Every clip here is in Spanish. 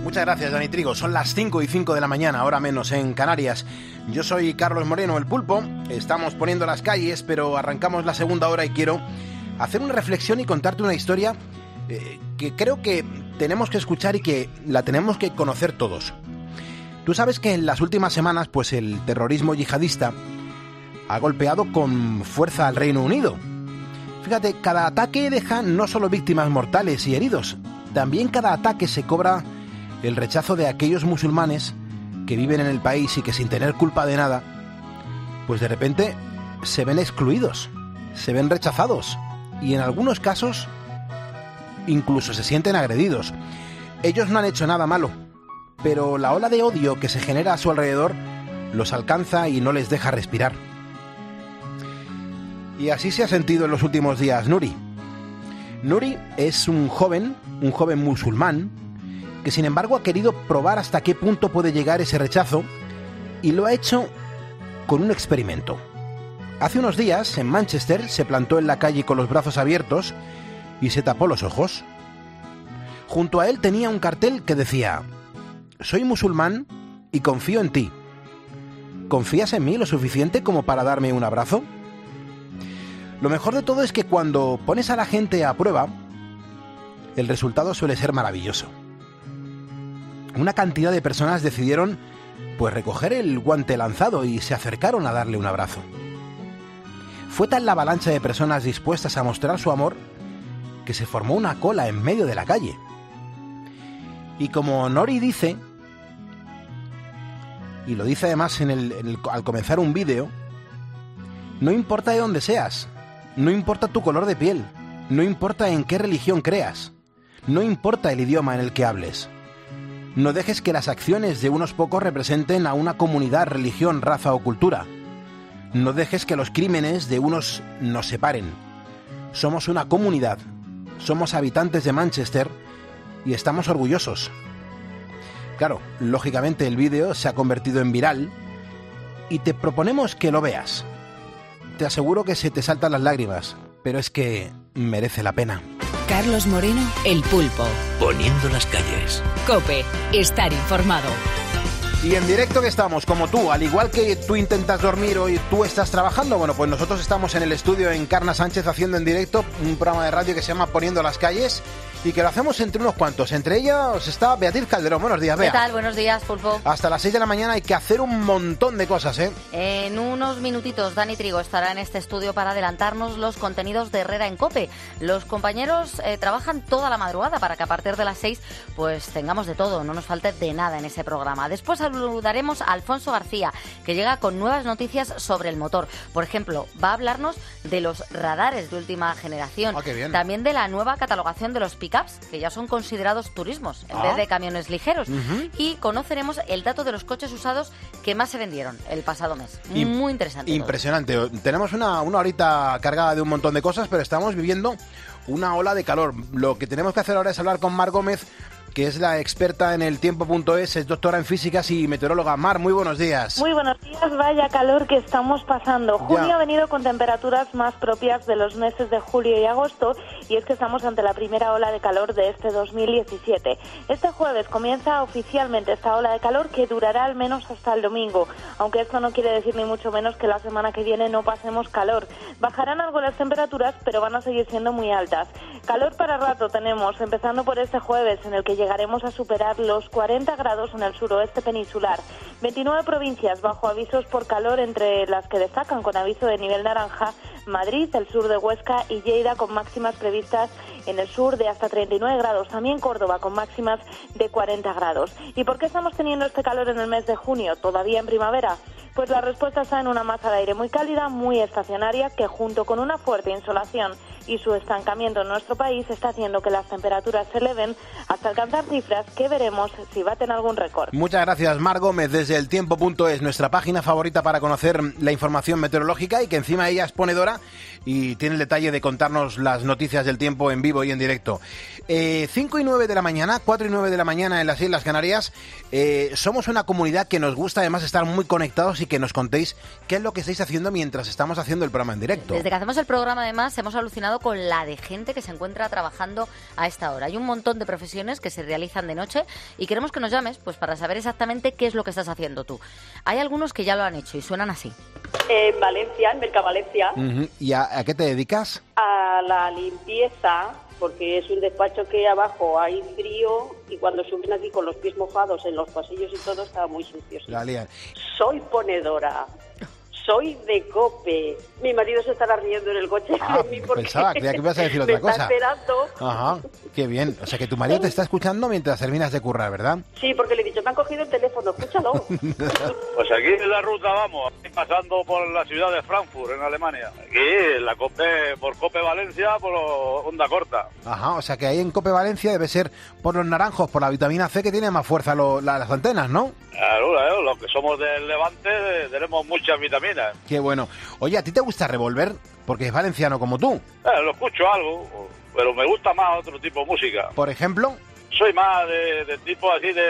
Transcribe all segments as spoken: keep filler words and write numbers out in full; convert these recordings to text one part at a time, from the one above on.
Muchas gracias, Dani Trigo. Son las cinco y cinco de la mañana, hora menos en Canarias. Yo soy Carlos Moreno, el Pulpo. Estamos poniendo las calles, pero arrancamos la segunda hora y quiero hacer una reflexión y contarte una historia eh, que creo que tenemos que escuchar y que la tenemos que conocer todos. Tú sabes que en las últimas semanas, pues el terrorismo yihadista ha golpeado con fuerza al Reino Unido. Fíjate, cada ataque deja no solo víctimas mortales y heridos, también cada ataque se cobra el rechazo de aquellos musulmanes que viven en el país y que sin tener culpa de nada, pues de repente se ven excluidos, se ven rechazados y en algunos casos incluso se sienten agredidos. Ellos no han hecho nada malo, pero la ola de odio que se genera a su alrededor los alcanza y no les deja respirar. Y así se ha sentido en los últimos días Nuri. Nuri es un joven, un joven musulmán, que sin embargo ha querido probar hasta qué punto puede llegar ese rechazo y lo ha hecho con un experimento. Hace unos días, en Manchester, se plantó en la calle con los brazos abiertos y se tapó los ojos. Junto a él tenía un cartel que decía: «Soy musulmán y confío en ti. ¿Confías en mí lo suficiente como para darme un abrazo?». Lo mejor de todo es que cuando pones a la gente a prueba, el resultado suele ser maravilloso. Una cantidad de personas decidieron pues recoger el guante lanzado y se acercaron a darle un abrazo. Fue tal la avalancha de personas dispuestas a mostrar su amor que se formó una cola en medio de la calle. Y como Nuri dice, y lo dice además en el, en el, al comenzar un vídeo, no importa de dónde seas, no importa tu color de piel, no importa en qué religión creas, no importa el idioma en el que hables. No dejes que las acciones de unos pocos representen a una comunidad, religión, raza o cultura. No dejes que los crímenes de unos nos separen. Somos una comunidad, somos habitantes de Manchester y estamos orgullosos. Claro, lógicamente el vídeo se ha convertido en viral y te proponemos que lo veas. Te aseguro que se te saltan las lágrimas, pero es que merece la pena. Carlos Moreno, el Pulpo. Poniendo las calles. COPE, estar informado. Y en directo que estamos, como tú, al igual que tú intentas dormir o tú estás trabajando, bueno, pues nosotros estamos en el estudio en Encarna Sánchez haciendo en directo un programa de radio que se llama Poniendo las calles y que lo hacemos entre unos cuantos. Entre ellas está Beatriz Calderón. Buenos días, Bea. ¿Qué tal? Buenos días, Pulpo. Hasta las seis de la mañana hay que hacer un montón de cosas, ¿eh? En unos minutitos, Dani Trigo estará en este estudio para adelantarnos los contenidos de Herrera en COPE. Los compañeros eh, trabajan toda la madrugada para que a partir de las seis pues tengamos de todo, no nos falte de nada en ese programa. Después saludaremos a Alfonso García, que llega con nuevas noticias sobre el motor. Por ejemplo, va a hablarnos de los radares de última generación. Ah, qué bien. También de la nueva catalogación de los pickups, que ya son considerados turismos en ah. vez de camiones ligeros. Uh-huh. Y conoceremos el dato de los coches usados que más se vendieron el pasado mes. Im- Muy interesante. Impresionante. Todo. Tenemos una, una horita cargada de un montón de cosas, pero estamos viviendo una ola de calor. Lo que tenemos que hacer ahora es hablar con Mar Gómez, que es la experta en el tiempo punto es, es doctora en físicas y meteoróloga. Mar, muy buenos días. Muy buenos días, vaya calor que estamos pasando. Junio ya. ha venido con temperaturas más propias de los meses de julio y agosto y es que estamos ante la primera ola de calor de este dos mil diecisiete. Este jueves comienza oficialmente esta ola de calor que durará al menos hasta el domingo, aunque esto no quiere decir ni mucho menos que la semana que viene no pasemos calor. Bajarán algo las temperaturas, pero van a seguir siendo muy altas. Calor para rato tenemos, empezando por este jueves en el que llegaremos a superar los cuarenta grados en el suroeste peninsular. veintinueve provincias bajo avisos por calor, entre las que destacan con aviso de nivel naranja Madrid, el sur de Huesca y Lleida, con máximas previstas en el sur de hasta treinta y nueve grados. También Córdoba con máximas de cuarenta grados. ¿Y por qué estamos teniendo este calor en el mes de junio, todavía en primavera? Pues la respuesta está en una masa de aire muy cálida, muy estacionaria, que junto con una fuerte insolación y su estancamiento en nuestro país está haciendo que las temperaturas se eleven hasta alcanzar cifras que veremos si baten algún récord. Muchas gracias, Mar Gómez, desde el tiempo punto es, nuestra página favorita para conocer la información meteorológica y que encima ella es ponedora y tiene el detalle de contarnos las noticias del tiempo en vivo y en directo. Eh, cinco y nueve de la mañana, cuatro y nueve de la mañana en las Islas Canarias. Eh, somos una comunidad que nos gusta además estar muy conectados y que nos contéis qué es lo que estáis haciendo mientras estamos haciendo el programa en directo. Desde que hacemos el programa además hemos alucinado relacionado con la de gente que se encuentra trabajando a esta hora. Hay un montón de profesiones que se realizan de noche y queremos que nos llames pues para saber exactamente qué es lo que estás haciendo tú. Hay algunos que ya lo han hecho y suenan así. En Valencia, en Mercavalencia. Uh-huh. ¿Y a, a qué te dedicas? A la limpieza, porque es un despacho que abajo hay frío y cuando suben aquí con los pies mojados en los pasillos y todo está muy sucio. ¿Sí? La lían. Soy ponedora. Soy de COPE. Mi marido se estará riendo en el coche Ah, de mí porque pensaba, creía que ibas a decir otra me está cosa. esperando. Ajá, qué bien. O sea, que tu marido te está escuchando mientras terminas de currar, ¿verdad? Sí, porque le he dicho, me han cogido el teléfono, escúchalo. Pues aquí en la ruta vamos, pasando por la ciudad de Frankfurt, en Alemania. Aquí, la COPE, por COPE Valencia, por onda corta. Ajá, o sea que ahí en COPE Valencia debe ser por los naranjos, por la vitamina C que tiene más fuerza lo, la, las antenas, ¿no? Claro, claro, los que somos del Levante tenemos muchas vitaminas. Qué bueno. Oye, ¿a ti te gusta Revolver? Porque es valenciano como tú. Eh, lo escucho algo, pero me gusta más otro tipo de música. Por ejemplo... Soy más de, de tipo así de,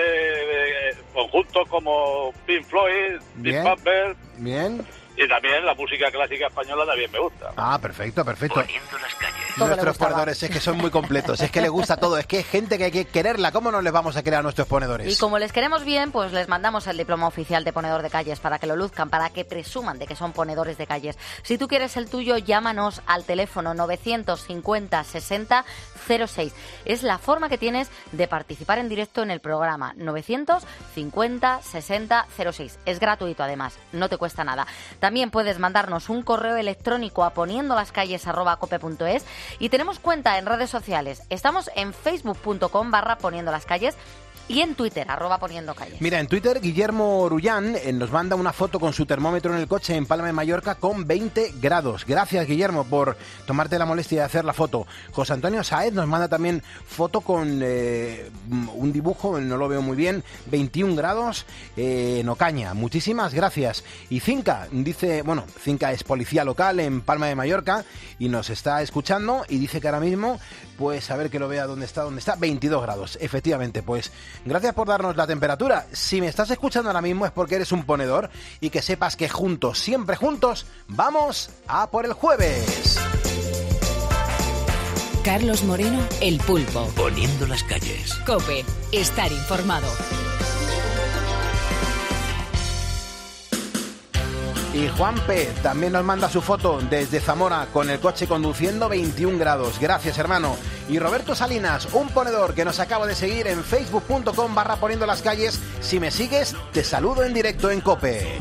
de conjuntos como Pink Floyd, Deep Purple. Bien. Y también la música clásica española también me gusta. Ah, perfecto, perfecto. Poniendo las calles. Nuestros ponedores es que son muy completos, es que les gusta todo, es que hay gente que hay que quererla. ¿Cómo no les vamos a querer a nuestros ponedores? Y como les queremos bien, pues les mandamos el diploma oficial de ponedor de calles para que lo luzcan, para que presuman de que son ponedores de calles. Si tú quieres el tuyo, llámanos al teléfono novecientos cincuenta sesenta cero seis. Es la forma que tienes de participar en directo en el programa. novecientos cincuenta sesenta cero seis. Es gratuito además, no te cuesta nada. También puedes mandarnos un correo electrónico a poniendolascalles arroba cope punto es y tenemos cuenta en redes sociales. Estamos en facebook punto com barra poniendo las calles y en Twitter, arroba poniendo calles. Mira, en Twitter, Guillermo Orullán eh, nos manda una foto con su termómetro en el coche en Palma de Mallorca con veinte grados. Gracias, Guillermo, por tomarte la molestia de hacer la foto. José Antonio Sáez nos manda también foto con eh, un dibujo, no lo veo muy bien, veintiún grados eh, en Ocaña. Muchísimas gracias. Y Cinca, dice, bueno, Cinca es policía local en Palma de Mallorca y nos está escuchando y dice que ahora mismo, pues a ver que lo vea dónde está, dónde está, veintidós grados. Efectivamente, pues... Gracias por darnos la temperatura. Si me estás escuchando ahora mismo es porque eres un ponedor y que sepas que juntos, siempre juntos, vamos a por el jueves. Carlos Moreno, El Pulpo. Poniendo las calles. COPE, estar informado. Y Juanpe también nos manda su foto desde Zamora con el coche conduciendo veintiún grados. Gracias, hermano. Y Roberto Salinas, un ponedor que nos acaba de seguir en facebook punto com barra poniendo las calles. Si me sigues, te saludo en directo en COPE.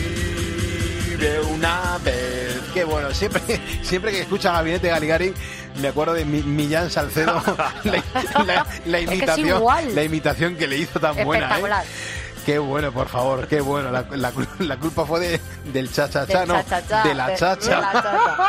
Una vez. Qué bueno, siempre, siempre que escuchan a Gabinete Galigari Me acuerdo de Mi- Millán Salcedo, la, la- la Es que es imitación, igual. la imitación que le hizo tan buena, ¿eh? Espectacular. Qué bueno, por favor, qué bueno. La, la, la culpa fue de, del cha-cha-cha, Del no, cha-cha-cha, de la de- chacha. de la chacha.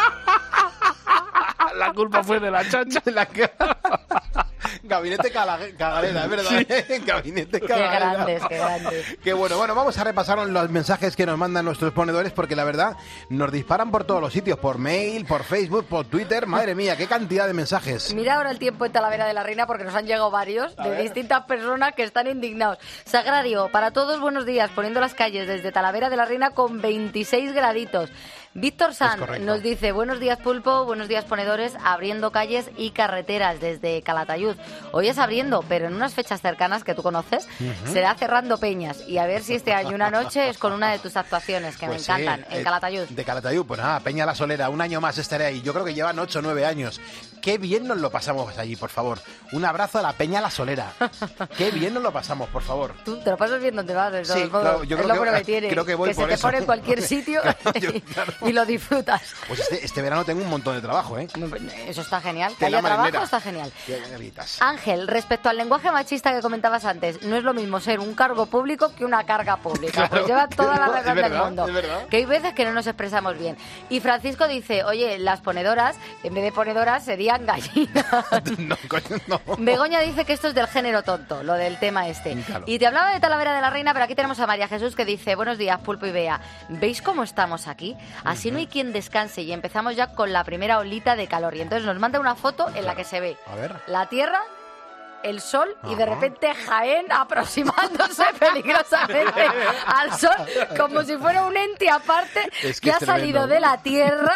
La culpa fue de la chacha. La que- Gabinete Cala- Cagalera, es verdad. Gabinete Qué Cagalera. grandes, qué grandes. Qué bueno. Bueno, vamos a repasar los mensajes que nos mandan nuestros ponedores porque la verdad nos disparan por todos los sitios, por mail, por Facebook, por Twitter. Madre mía, qué cantidad de mensajes. Mira ahora el tiempo en Talavera de la Reina porque nos han llegado varios de distintas personas que están indignados. Sagrario, para todos buenos días, poniendo las calles desde Talavera de la Reina con veintiséis graditos. Víctor Sanz correcto. nos dice, buenos días Pulpo, buenos días ponedores, abriendo calles y carreteras desde Calatayud. Hoy es abriendo, pero en unas fechas cercanas que tú conoces, será cerrando peñas. Y a ver si este año una noche es con una de tus actuaciones, que Pues me encantan, sí, en eh, Calatayud. De Calatayud, pues nada, Peña la Solera, un año más estaré ahí. Yo creo que llevan ocho o nueve años. Qué bien nos lo pasamos allí, por favor. Un abrazo a la Peña la Solera. Qué bien nos lo pasamos, por favor. Tú te lo pasas bien donde vas, de todos Sí, modos. claro, yo es creo lo que- bueno que tiene, creo que voy que se por te eso. pone en cualquier sitio Claro, yo- y, claro. y lo disfrutas. Pues este, este verano tengo un montón de trabajo, ¿eh? Eso está genial. Que Tela haya trabajo marinera. está genial. Qué garitas. Ángel, respecto al lenguaje machista que comentabas antes, no es lo mismo ser un cargo público que una carga pública. Claro. Pues lleva toda la Es razón del verdad, mundo. es verdad. Que hay veces que no nos expresamos bien. Y Francisco dice, oye, las ponedoras, en vez de ponedoras, serían gallinas. No, coño, no. Begoña dice que esto es del género tonto, lo del tema este. Claro. Y te hablaba de Talavera de la Reina, pero aquí tenemos a María Jesús que dice, buenos días, Pulpo y Bea. ¿Veis cómo estamos aquí? Así no hay quien descanse y empezamos ya con la primera olita de calor. Y entonces nos manda una foto en la que se ve A ver. la Tierra, el sol y de Ajá. repente Jaén aproximándose peligrosamente al sol como si fuera un ente aparte Es que que es ha tremendo. salido de la Tierra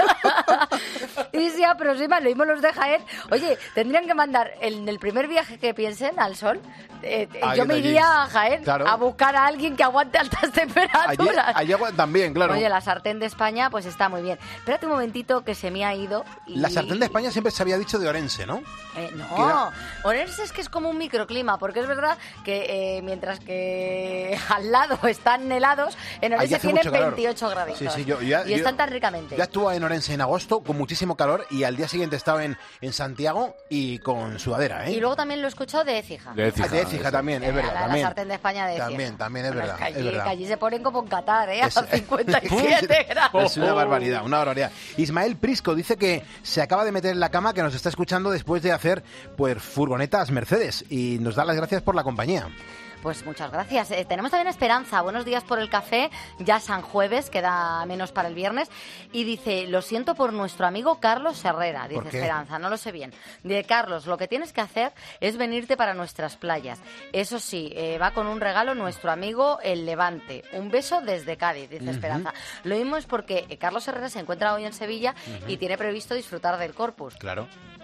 y se aproxima, lo mismo los de Jaén. Oye, tendrían que mandar en el primer viaje que piensen al sol, eh, eh, Alguien yo me de allí. iría a Jaén Claro. a buscar a alguien que aguante altas Allí, temperaturas. allí agua- también, claro. Oye, la sartén de España pues está muy bien. Espérate un momentito que se me ha ido. Y... La sartén de España siempre se había dicho de Orense, ¿no? Eh, no, Que era- Orense es que es como un microclima, porque es verdad que eh, mientras que al lado están helados, en Allí Orense hace tienen mucho calor. veintiocho graditos. Sí, sí, yo, ya- y yo- están tan ricamente. Ya estuve en Orense en agosto con muchísimo calor y al día siguiente estaba en, en Santiago y con sudadera, ¿eh? Y luego tamén lo he escuchado de Écija. De Écija. Ah, de Écija también, es Eh, verdad. la, la también. sartén de España de Écija. También, también, es Bueno, verdad. que allí, es verdad. que allí se ponen como en Qatar, ¿eh? Es- A cincuenta y siete grados. Es una barbaridad, una barbaridad. Ismael Prisco dice que se acaba de meter en la cama, que nos está escuchando después de hacer pues furgonetas Mercedes y nos da las gracias por la compañía. Pues muchas gracias. Eh, tenemos también a Esperanza. Buenos días por el café. Ya San Jueves, queda menos para el viernes. Y dice, lo siento por nuestro amigo Carlos Herrera. Dice ¿Por qué? Esperanza, no lo sé bien. De Carlos, lo que tienes que hacer es venirte para nuestras playas. Eso sí, eh, va con un regalo nuestro amigo El Levante. Un beso desde Cádiz, dice Esperanza. Lo mismo es porque eh, Carlos Herrera se encuentra hoy en Sevilla y tiene previsto disfrutar del Corpus. Claro.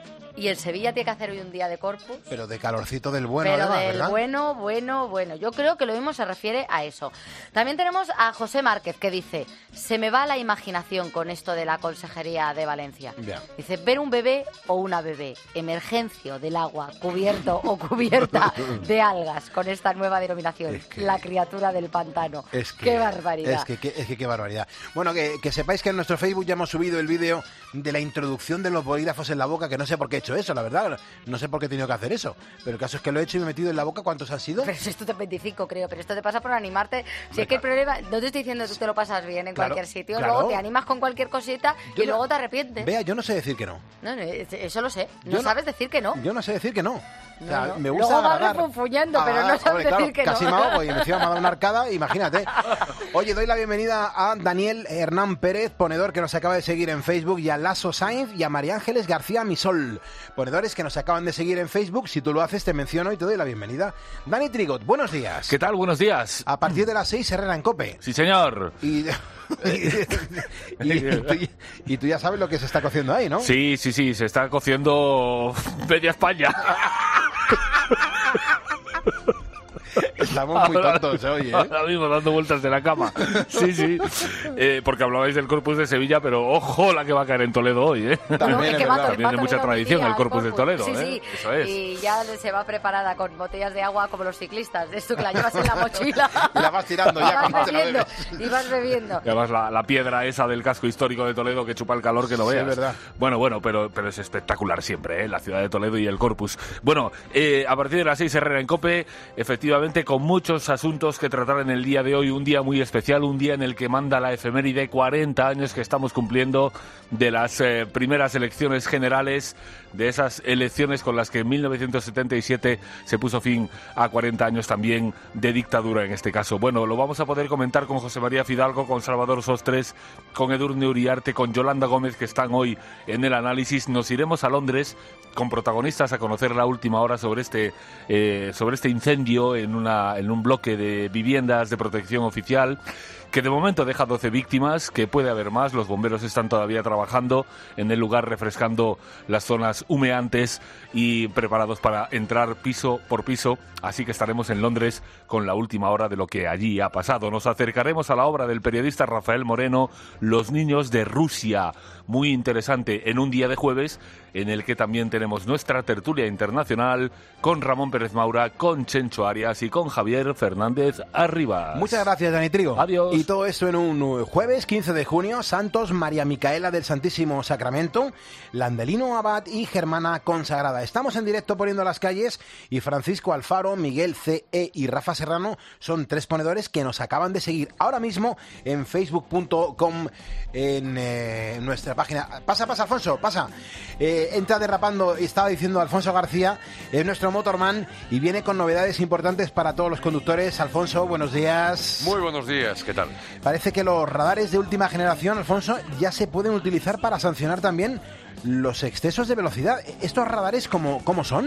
Y el Sevilla tiene que hacer hoy un día de Corpus. Pero de calorcito del bueno, Pero además, del ¿verdad? bueno, bueno, bueno. Yo creo que lo mismo se refiere a eso. También tenemos a José Márquez que dice, se me va la imaginación con esto de la Consejería de Valencia. Ya. Dice, ver un bebé o una bebé, emergencio del agua, cubierto o cubierta de algas con esta nueva denominación, Es que- la criatura del pantano. Es que, ¡Qué barbaridad! Es que, que- es que qué barbaridad. Bueno, que, que sepáis que en nuestro Facebook ya hemos subido el vídeo de la introducción de los bolígrafos en la boca, que no sé por qué he hecho eso, la verdad. No sé por qué he tenido que hacer eso. Pero el caso es que lo he hecho y me he metido en la boca. ¿Cuántos han sido? Pero si esto te veinticinco, creo, pero esto te pasa por animarte. Si Hombre, es que el claro. problema, no te estoy diciendo que tú te lo pasas bien en Claro, cualquier sitio, claro. luego te animas con cualquier cosita Yo y no- luego te arrepientes. Vea, yo no sé decir que no. No, no, eso lo sé. No Yo no- sabes decir que no. Yo no sé decir que no. O sea, No, no. me gusta Luego vas agarrar. refunfuñando, pero no sabes hombre, claro, decir que no. casi me ahogo y encima me ha dado una arcada, imagínate. Oye, doy la bienvenida a Daniel Hernán Pérez, ponedor que nos acaba de seguir en Facebook, y a Lasso Sainz y a María Ángeles García Misol, ponedores que nos acaban de seguir en Facebook. Si tú lo haces, te menciono y te doy la bienvenida. Dani Trigot, buenos días. ¿Qué tal? Buenos días. A partir de las seis, Herrera en COPE. Sí, señor. Y, y- y tú, y tú ya sabes lo que se está cociendo ahí, ¿no? Sí, sí, sí, se está cociendo media España. Estamos muy tontos hoy, ¿eh? Ahora mismo dando vueltas de la cama. Sí, sí. Eh, porque hablabais del Corpus de Sevilla, pero ojo la que va a caer en Toledo hoy, ¿eh? También, es que es va, verdad. También de mucha tradición el Corpus de Toledo, sí, ¿eh? Sí, Eso es. Y ya se va preparada con botellas de agua como los ciclistas, de esto que la llevas en la mochila. Y la vas tirando ya y vas cuando te la bebiendo, bebes. y vas bebiendo. Y además la, la piedra esa del casco histórico de Toledo que chupa el calor que no Sí, veas. es verdad. Bueno, bueno, pero, pero es espectacular siempre, ¿eh? La ciudad de Toledo y el Corpus. Bueno, eh, a partir de las seis Herrera en COPE, efectivamente con muchos asuntos que tratar en el día de hoy, un día muy especial, un día en el que manda la efeméride cuarenta años que estamos cumpliendo de las eh, primeras elecciones generales, de esas elecciones con las que en mil novecientos setenta y siete se puso fin a cuarenta años también de dictadura en este caso. Bueno, lo vamos a poder comentar con José María Fidalgo, con Salvador Sostres, con Edurne Uriarte, con Yolanda Gómez, que están hoy en el análisis. Nos iremos a Londres con protagonistas a conocer la última hora sobre este eh, sobre este incendio en una en un bloque de viviendas de protección oficial, que de momento deja doce víctimas, que puede haber más. Los bomberos están todavía trabajando en el lugar, refrescando las zonas humeantes y preparados para entrar piso por piso. Así que estaremos en Londres con la última hora de lo que allí ha pasado. Nos acercaremos a la obra del periodista Rafael Moreno, Los niños de Rusia. Muy interesante, en un día de jueves en el que también tenemos nuestra tertulia internacional con Ramón Pérez Maura, con Chencho Arias y con Javier Fernández Arribas. Muchas gracias, Dani Trigo. Adiós. Y todo esto en un jueves quince de junio, Santos María Micaela del Santísimo Sacramento, Landelino Abad y Germana Consagrada. Estamos en directo poniendo las calles y Francisco Alfaro, Miguel C E y Rafa Serrano son tres ponedores que nos acaban de seguir ahora mismo en facebook punto com, en eh, nuestra página. Pasa, pasa, Alfonso, pasa. Eh, entra derrapando, estaba diciendo Alfonso García, es nuestro motorman y viene con novedades importantes para todos los conductores. Alfonso, buenos días. Muy buenos días, ¿qué tal? Parece que los radares de última generación, Alfonso, ya se pueden utilizar para sancionar también los excesos de velocidad. ¿Estos radares cómo, cómo son?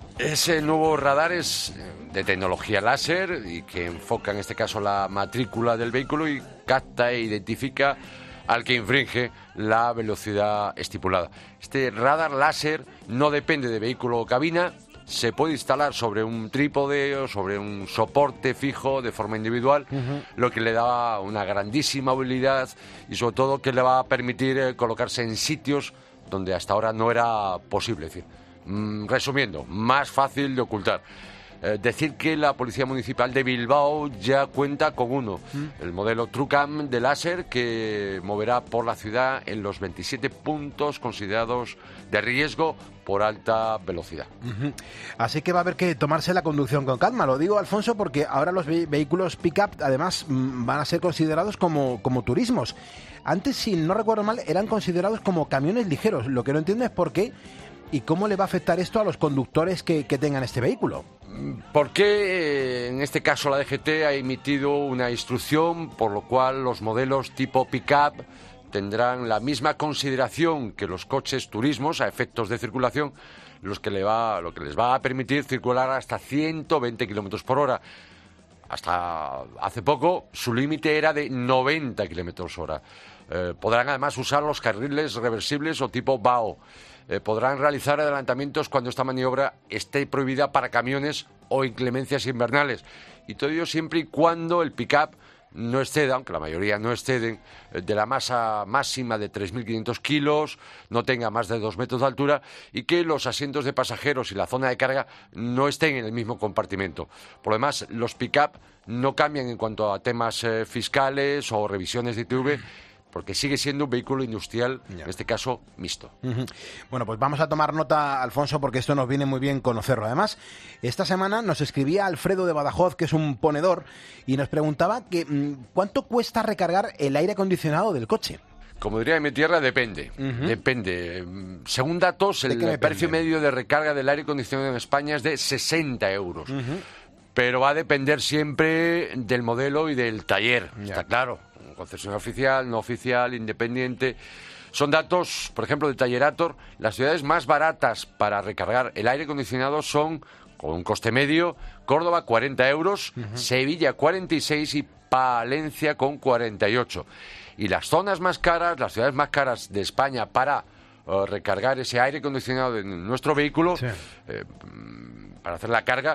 Ese nuevo radar es de tecnología láser y que enfoca en este caso la matrícula del vehículo y capta e identifica al que infringe la velocidad estipulada. Este radar láser no depende de vehículo o cabina, se puede instalar sobre un trípode o sobre un soporte fijo de forma individual, uh-huh. lo que le da una grandísima habilidad y sobre todo que le va a permitir eh, colocarse en sitios donde hasta ahora no era posible. Es decir, mm, resumiendo, más fácil de ocultar. Eh, decir que la Policía Municipal de Bilbao ya cuenta con uno, ¿Mm? el modelo TrueCam de láser, que moverá por la ciudad en los veintisiete puntos considerados de riesgo por alta velocidad. Uh-huh. Así que va a haber que tomarse la conducción con calma. Lo digo, Alfonso, porque ahora los ve- vehículos pick-up además m- van a ser considerados como, como turismos. Antes, si no recuerdo mal, eran considerados como camiones ligeros. Lo que no entiendo es por qué y cómo le va a afectar esto a los conductores que, que tengan este vehículo. Porque en este caso la D G T ha emitido una instrucción por lo cual los modelos tipo pick-up tendrán la misma consideración que los coches turismos a efectos de circulación, los que le va, lo que les va a permitir circular hasta ciento veinte kilómetros por hora. Hasta hace poco su límite era de noventa kilómetros hora. Eh, podrán además usar los carriles reversibles o tipo B A O. Eh, podrán realizar adelantamientos cuando esta maniobra esté prohibida para camiones o inclemencias invernales. Y todo ello siempre y cuando el pick-up no exceda, aunque la mayoría no exceden, de la masa máxima de tres mil quinientos kilos, no tenga más de dos metros de altura y que los asientos de pasajeros y la zona de carga no estén en el mismo compartimento. Por lo demás, los pick-up no cambian en cuanto a temas eh, fiscales o revisiones de I T V, porque sigue siendo un vehículo industrial, ya. en este caso, mixto. Uh-huh. Bueno, pues vamos a tomar nota, Alfonso, porque esto nos viene muy bien conocerlo. Además, esta semana nos escribía Alfredo de Badajoz, que es un ponedor, y nos preguntaba que ¿cuánto cuesta recargar el aire acondicionado del coche? Como diría en mi tierra, depende. Uh-huh. Depende. Según datos, el me precio depende? medio de recarga del aire acondicionado en España es de sesenta euros. Uh-huh. Pero va a depender siempre del modelo y del taller, Ya. está claro. Concesión oficial, no oficial, independiente. Son datos, por ejemplo, de Tallerator. Las ciudades más baratas para recargar el aire acondicionado son, con un coste medio, Córdoba cuarenta euros, uh-huh. Sevilla cuarenta y seis y Palencia con cuarenta y ocho. Y las zonas más caras, las ciudades más caras de España para uh, recargar ese aire acondicionado de nuestro vehículo, sí. eh, para hacer la carga,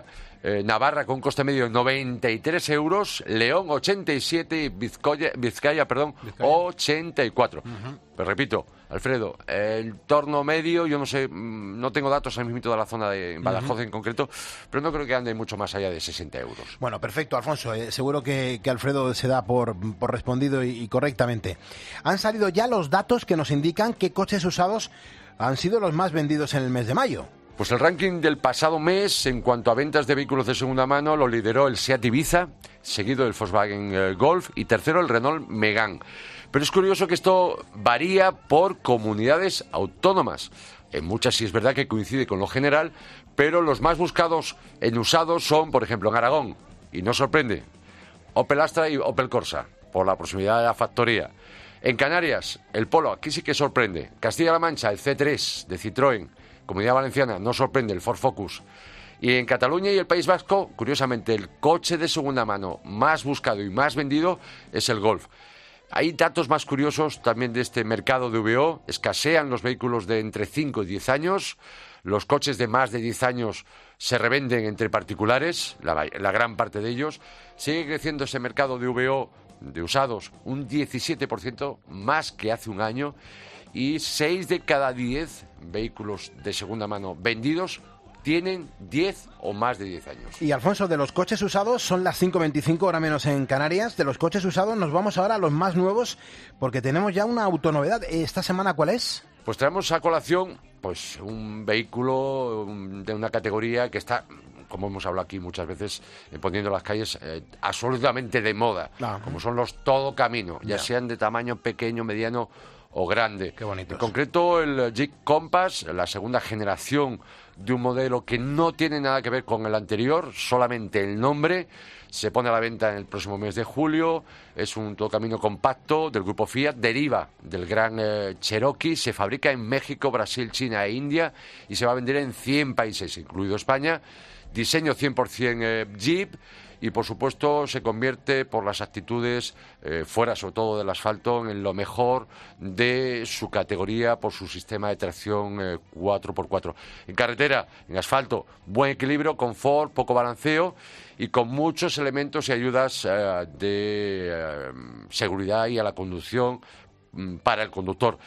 Eh, Navarra con un coste medio de noventa y tres euros, León ochenta y siete y Vizcaya, Vizcaya, perdón, Vizcaya. ochenta y cuatro. Uh-huh. Pero repito, Alfredo, el torno medio, yo no sé, no tengo datos ahora mismo de la zona de Badajoz uh-huh. en concreto, pero no creo que ande mucho más allá de sesenta euros. Bueno, perfecto, Alfonso. Eh, seguro que, que Alfredo se da por, por respondido y, y correctamente. Han salido ya los datos que nos indican qué coches usados han sido los más vendidos en el mes de mayo. Pues el ranking del pasado mes en cuanto a ventas de vehículos de segunda mano lo lideró el Seat Ibiza, seguido del Volkswagen eh, Golf y tercero el Renault Megane. Pero es curioso que esto varía por comunidades autónomas. En muchas sí es verdad que coincide con lo general, pero los más buscados en usados son, por ejemplo, en Aragón, y no sorprende, Opel Astra y Opel Corsa, por la proximidad de la factoría. En Canarias, el Polo, aquí sí que sorprende. Castilla-La Mancha, el C tres de Citroën. Comunidad Valenciana, no sorprende, el Ford Focus. Y en Cataluña y el País Vasco, curiosamente, el coche de segunda mano más buscado y más vendido es el Golf. Hay datos más curiosos también de este mercado de V O. Escasean los vehículos de entre cinco y diez años. Los coches de más de diez años se revenden entre particulares, la, la gran parte de ellos. Sigue creciendo ese mercado de V O de usados un diecisiete por ciento más que hace un año. Y seis de cada diez vehículos de segunda mano vendidos tienen diez o más de diez años. Y Alfonso, de los coches usados, son las cinco veinticinco, hora menos en Canarias. De los coches usados nos vamos ahora a los más nuevos, porque tenemos ya una autonovedad. ¿Esta semana cuál es? Pues traemos a colación pues un vehículo de una categoría que está, como hemos hablado aquí muchas veces, eh, poniendo las calles eh, absolutamente de moda, ah. como son los todo camino, ya, ya sean de tamaño pequeño, mediano o grande. Qué bonito. En concreto, el Jeep Compass, la segunda generación de un modelo que no tiene nada que ver con el anterior, solamente el nombre, se pone a la venta en el próximo mes de julio. Es un todocamino compacto del grupo Fiat, deriva del gran eh, Cherokee, se fabrica en México, Brasil, China e India y se va a vender en cien países, incluido España. Diseño cien por ciento eh, Jeep. Y, por supuesto, se convierte, por las actitudes, eh, fuera sobre todo del asfalto, en lo mejor de su categoría por su sistema de tracción eh, cuatro por cuatro. En carretera, en asfalto, buen equilibrio, confort, poco balanceo y con muchos elementos y ayudas eh, de eh, seguridad y a la conducción mm, para el conductor.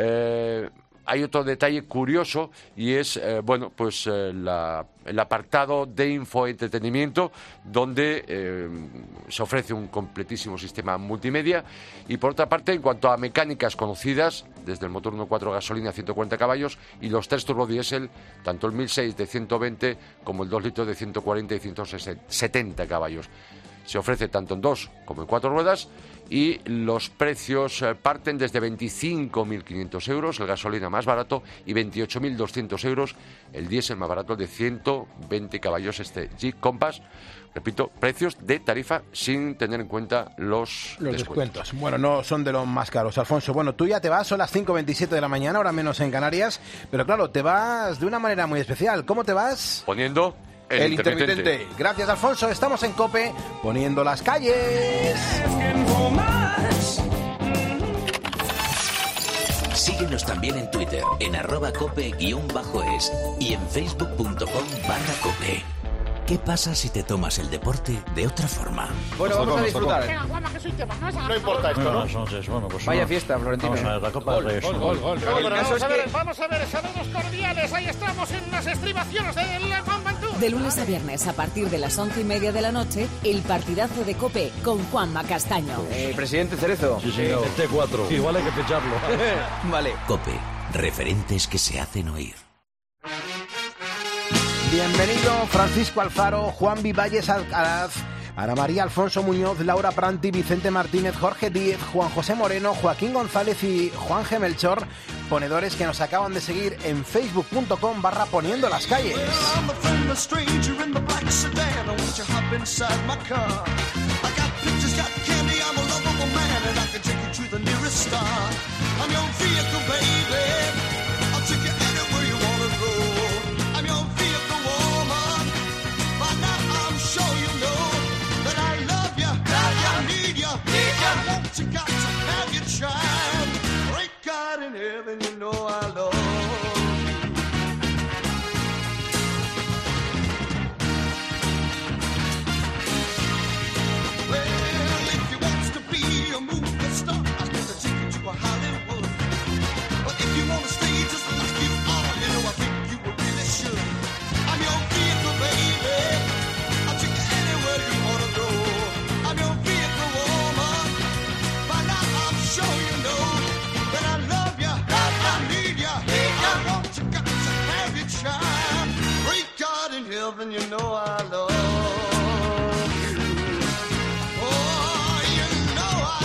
Eh, Hay otro detalle curioso y es, eh, bueno, pues eh, la, el apartado de infoentretenimiento donde eh, se ofrece un completísimo sistema multimedia y, por otra parte, en cuanto a mecánicas conocidas, desde el motor uno punto cuatro gasolina ciento cuarenta caballos y los tres turbodiesel, tanto el mil seis de ciento veinte como el dos litros de ciento cuarenta y ciento setenta caballos. Se ofrece tanto en dos como en cuatro ruedas y los precios parten desde veinticinco mil quinientos euros, el gasolina más barato, y veintiocho mil doscientos euros, el diésel más barato de ciento veinte caballos, este Jeep Compass. Repito, precios de tarifa sin tener en cuenta los, los descuentos. descuentos. Bueno, no son de los más caros, Alfonso. Bueno, tú ya te vas, son las cinco veintisiete de la mañana, ahora menos en Canarias, pero claro, te vas de una manera muy especial. ¿Cómo te vas? Poniendo el, el intermitente. intermitente. Gracias, Alfonso. Estamos en COPE, poniendo las calles. Síguenos también en Twitter, en arroba cope guión bajo es y en facebook punto com barra cope. ¿Qué pasa si te tomas el deporte de otra forma? Bueno, vamos a disfrutar. Venga, Juanma, que soy tema. No importa esto, ¿no? Buenas noches, bueno, pues Vaya fiesta, Florentino. Vamos a ver, la Copa del Rey. Gol, gol, gol. Vamos, Vamos a que... ver, vamos a ver, saludos cordiales. Ahí estamos en unas estribaciones del Juan Mantú. De lunes a viernes, a partir de las once y media de la noche, el partidazo de COPE con Juanma Castaño. Eh, presidente Cerezo. Sí, señor. El T cuatro. Igual hay que ficharlo. Vale. COPE, referentes que se hacen oír. Bienvenido Francisco Alfaro, Juan Vivalles Alcaraz, Ana María Alfonso Muñoz, Laura Pranti, Vicente Martínez, Jorge Díez, Juan José Moreno, Joaquín González y Juan G. Melchor, ponedores que nos acaban de seguir en facebook punto com barra poniendo las calles. You got to have your child. Great God in heaven, you know I love you. show you know that I love you, I need you, I want you, got to have your child. Great God in heaven, you know I love you. Oh, you know I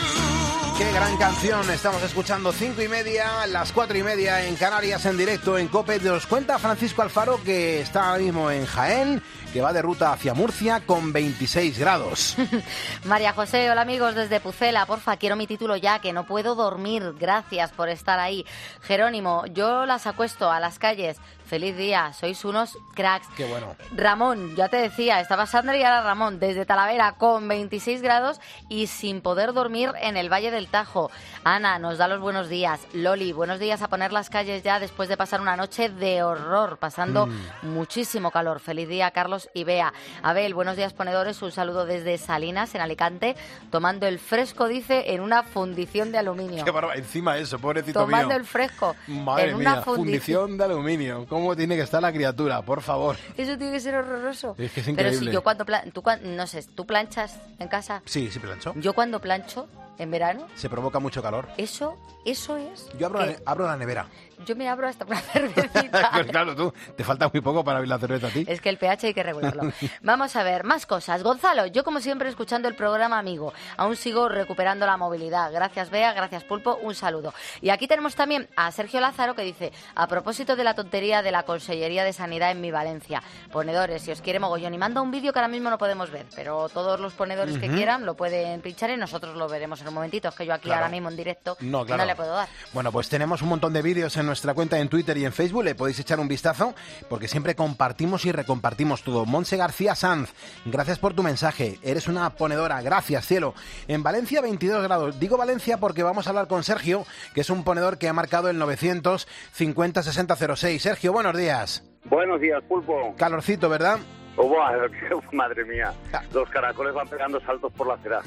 do. Qué gran canción estamos escuchando, cinco y media, las cuatro y media en Canarias, en directo en COPE. Nos cuenta Francisco Alfaro que está ahora mismo en Jaén, que va de ruta hacia Murcia con veintiséis grados. María José, hola amigos desde Pucela, porfa, quiero mi título ya, que no puedo dormir, gracias por estar ahí. Jerónimo, yo las acuesto a las calles, feliz día, sois unos cracks. Qué bueno. Ramón, ya te decía, estaba Sandra y ahora Ramón, desde Talavera con veintiséis grados y sin poder dormir en el Valle del Tajo. Ana nos da los buenos días. Loli, buenos días, a poner las calles ya después de pasar una noche de horror, pasando mm. muchísimo calor. Feliz día, Carlos y Bea. Abel, buenos días ponedores, un saludo desde Salinas, en Alicante, tomando el fresco, dice, en una fundición de aluminio. Qué barba, encima eso, pobrecito tomando mío. el fresco Madre en mía, una fundición. fundición de aluminio. ¿Cómo tiene que estar la criatura? Por favor. Eso tiene que ser horroroso. Es que es Pero increíble. si yo cuando, plan, tú, no sé, ¿tú planchas en casa? Sí, sí plancho. Yo cuando plancho, en verano... Se provoca mucho calor. Eso, eso es... Yo abro, la, abro la nevera. Yo me abro hasta una cervecita. Pues claro, tú, te falta muy poco para abrir la cerveza a ti. Es que el pH hay que regularlo. Vamos a ver, más cosas. Gonzalo, yo como siempre escuchando el programa Amigo. Aún sigo recuperando la movilidad. Gracias, Bea, gracias, Pulpo, un saludo. Y aquí tenemos también a Sergio Lázaro que dice, a propósito de la tontería de la Consellería de Sanidad en mi Valencia, ponedores, si os quiere mogollón, y manda un vídeo que ahora mismo no podemos ver, pero todos los ponedores uh-huh. que quieran lo pueden pinchar y nosotros lo veremos en un momentito. Es que yo aquí claro. ahora mismo en directo no, claro. no le puedo dar. Bueno, pues tenemos un montón de vídeos en nuestra cuenta en Twitter y en Facebook, le podéis echar un vistazo porque siempre compartimos y recompartimos todo. Monse García Sanz, gracias por tu mensaje, eres una ponedora, gracias cielo. En Valencia veintidós grados, digo Valencia porque vamos a hablar con Sergio, que es un ponedor que ha marcado el novecientos cincuenta sesenta cero seis. Sergio, buenos días. Buenos días, Pulpo. Calorcito, ¿verdad? Oh, buah, madre mía, los caracoles van pegando saltos por la acera.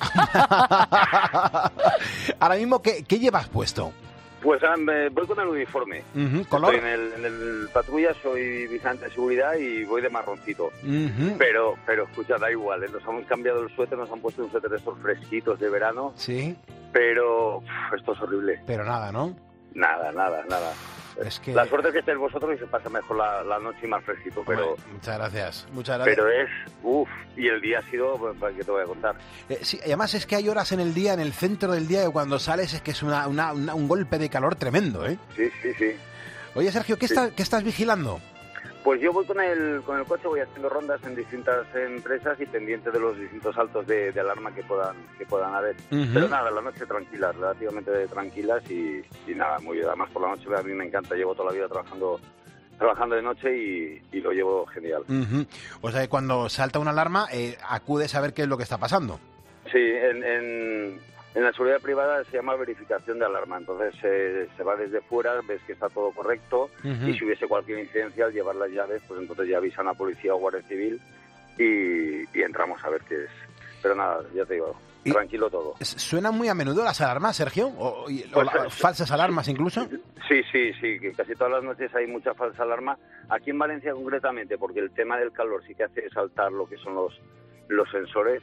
Ahora mismo, ¿qué, qué llevas puesto? Pues um, voy con el uniforme. Uh-huh. ¿Color? Estoy en el, en el patrulla, soy vigilante de seguridad y voy de marroncito. Uh-huh. Pero, pero escucha, da igual, ¿eh? Nos han cambiado el suéter, nos han puesto un suéter de estos fresquitos de verano. Sí. Pero uf, esto es horrible. Pero nada, ¿no? Nada, nada, nada. Es que... La suerte es que estéis vosotros y se pasa mejor la, la noche y más fresquito, pero... Bueno, muchas gracias, muchas gracias. Pero es... Uff, y el día ha sido... Pues, ¿qué te voy a contar? Eh, sí, además es que hay horas en el día, en el centro del día, que cuando sales es que es una, una, una, un golpe de calor tremendo, ¿eh? Sí, sí, sí. Oye, Sergio, ¿qué, sí. está, ¿qué estás vigilando? Pues yo voy con el con el coche, voy haciendo rondas en distintas empresas y pendiente de los distintos saltos de, de alarma que puedan que puedan haber. Uh-huh. Pero nada, la noche tranquilas, relativamente tranquilas y, y nada, muy bien. Además por la noche a mí me encanta, llevo toda la vida trabajando trabajando de noche y, y lo llevo genial. Uh-huh. O sea que cuando salta una alarma eh, acudes a ver qué es lo que está pasando. Sí, en... en En la seguridad privada se llama verificación de alarma, entonces eh, se va desde fuera, ves que está todo correcto uh-huh. y si hubiese cualquier incidencia al llevar las llaves, pues entonces ya avisan a policía o guardia civil y, y entramos a ver qué es. Pero nada, ya te digo, y tranquilo todo. ¿Suenan muy a menudo las alarmas, Sergio? ¿O, y, pues, o la, falsas alarmas incluso? Sí, sí, sí, que casi todas las noches hay mucha falsa alarma. Aquí en Valencia concretamente, porque el tema del calor sí que hace saltar lo que son los, los sensores.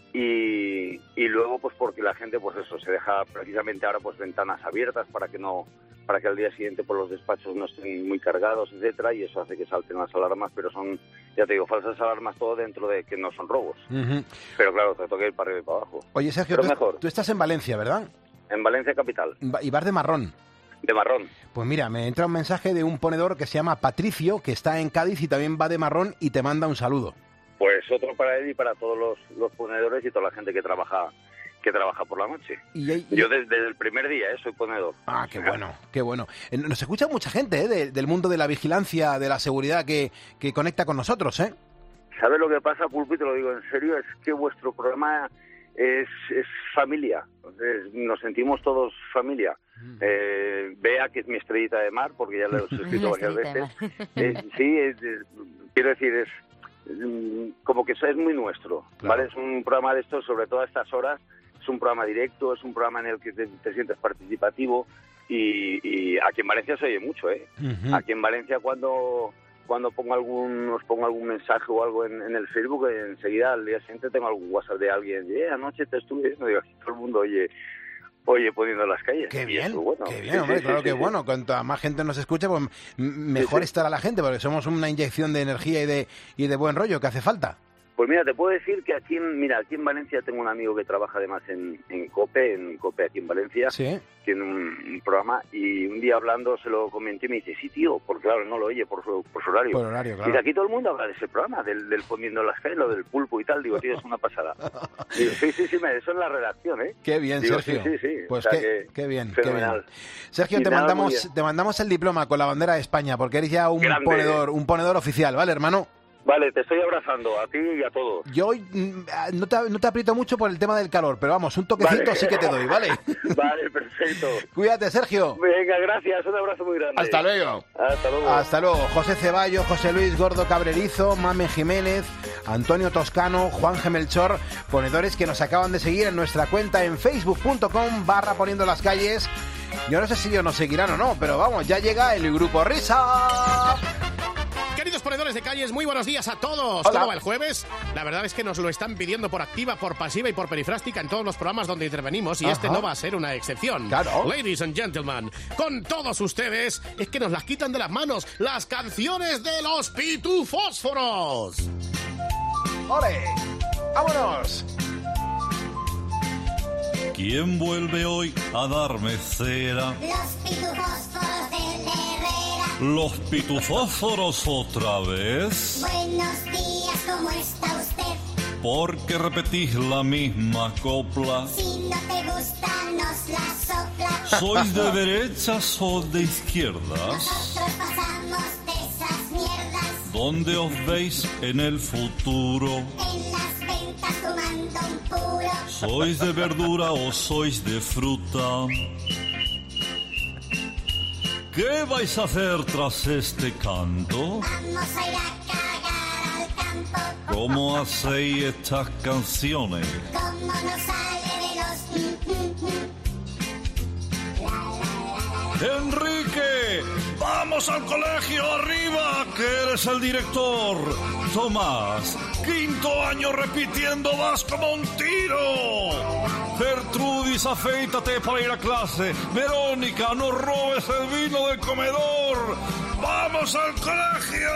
Y, y luego pues porque la gente pues eso se deja precisamente ahora pues ventanas abiertas para que no para que al día siguiente pues los despachos no estén muy cargados, etcétera, y eso hace que salten las alarmas, pero son, ya te digo, falsas alarmas todo dentro de que no son robos. Uh-huh. Pero claro, te toca ir para arriba y para abajo. Oye, Sergio, tú, mejor. tú estás en Valencia, ¿verdad? En Valencia capital. Y vas de marrón. De marrón. Pues mira, me entra un mensaje de un ponedor que se llama Patricio, que está en Cádiz y también va de marrón y te manda un saludo. Pues otro para él y para todos los, los ponedores y toda la gente que trabaja que trabaja por la noche. ¿Y, y, Yo desde, desde el primer día eh, soy ponedor. Ah, qué bueno, qué bueno. Nos escucha mucha gente eh, de, del mundo de la vigilancia, de la seguridad que, que conecta con nosotros, ¿eh? ¿Sabes lo que pasa, Pulpo? Y te lo digo en serio, es que vuestro programa es, es familia. Entonces, nos sentimos todos familia. Mm. Eh, Bea, que es mi estrellita de mar, porque ya lo he escrito varias veces. Eh, sí, es, es, quiero decir, es como que eso es muy nuestro, claro. ¿Vale? Es un programa de estos, sobre todo a estas horas, es un programa directo, es un programa en el que te, te sientes participativo y, y aquí en Valencia se oye mucho, ¿eh? Uh-huh. Aquí en Valencia cuando cuando pongo algún os pongo algún mensaje o algo en, en el Facebook, enseguida al día siguiente tengo algún WhatsApp de alguien, eh, anoche te estuve viendo, digo, todo el mundo oye oye, poniendo las calles. Qué Y bien, eso, bueno, qué sí, bien, hombre, sí, claro sí, que sí. bueno. Cuanto más gente nos escuche, pues m- mejor Sí, sí. estará la gente, porque somos una inyección de energía y de, y de buen rollo que hace falta. Pues mira, te puedo decir que aquí en, mira, aquí en Valencia tengo un amigo que trabaja además en, en COPE, en COPE aquí en Valencia, Sí. tiene un, un programa, y un día hablando se lo comenté y me dice, sí, tío, porque claro, no lo oye por su, por su horario. Por horario, claro. Dice, aquí todo el mundo habla de ese programa, del, del poniendo las calles, lo del pulpo y tal. Digo, tío, es una pasada. Digo, sí, sí, sí, me, eso es la redacción, ¿eh? Qué bien, Digo, Sergio. Sí, sí, sí. Pues O sea qué, que qué bien, qué bien. fenomenal. Sergio, Y te nada, muy mandamos, bien. te mandamos el diploma con la bandera de España, porque eres ya un Grande. ponedor, un ponedor oficial, ¿vale, hermano? Vale, te estoy abrazando a ti y a todos. Yo hoy mm, ah, no te, no te aprieto mucho por el tema del calor, pero vamos, un toquecito Vale. sí que te doy, ¿vale? Vale, perfecto. Cuídate, Sergio. Venga, gracias, un abrazo muy grande. Hasta luego. Hasta luego. Hasta luego. José Ceballos, José Luis Gordo Cabrerizo, Mame Jiménez, Antonio Toscano, Juan Gemelchor, ponedores que nos acaban de seguir en nuestra cuenta en facebook.com barra poniendo las calles. Yo no sé si ellos nos seguirán o no, pero vamos, ya llega el Grupo Risa. Queridos ponedores de calles, muy buenos días a todos. Hola. ¿Cómo va el jueves? La verdad es que nos lo están pidiendo por activa, por pasiva y por perifrástica en todos los programas donde intervenimos, y Ajá. este no va a ser una excepción. Claro. Ladies and gentlemen, con todos ustedes, es que nos las quitan de las manos, las canciones de los pitufósforos. ¡Ole! ¡Vámonos! ¿Quién vuelve hoy a darme cera? Los pitufósforos de Herrera. Los pitufósforos otra vez. Buenos días, ¿cómo está usted? Porque repetís la misma copla. Si no te gusta, nos la sopla. ¿Sois de derechas o de izquierdas? Nosotros pasamos de esas mierdas. ¿Dónde os veis en el futuro? En las ventas fumando un puro. ¿Sois de verdura o sois de fruta? ¿Qué vais a hacer tras este canto? Vamos a ir a cagar al campo. ¿Cómo hacéis estas canciones? Como nos sale de los... mm, mm, mm. ¡Enrique! ¡Vamos al colegio arriba! ¡Que eres el director! Tomás, quinto año repitiendo, vas como un tiro. Gertrudis, afeítate para ir a clase. Verónica, no robes el vino del comedor. ¡Vamos al colegio!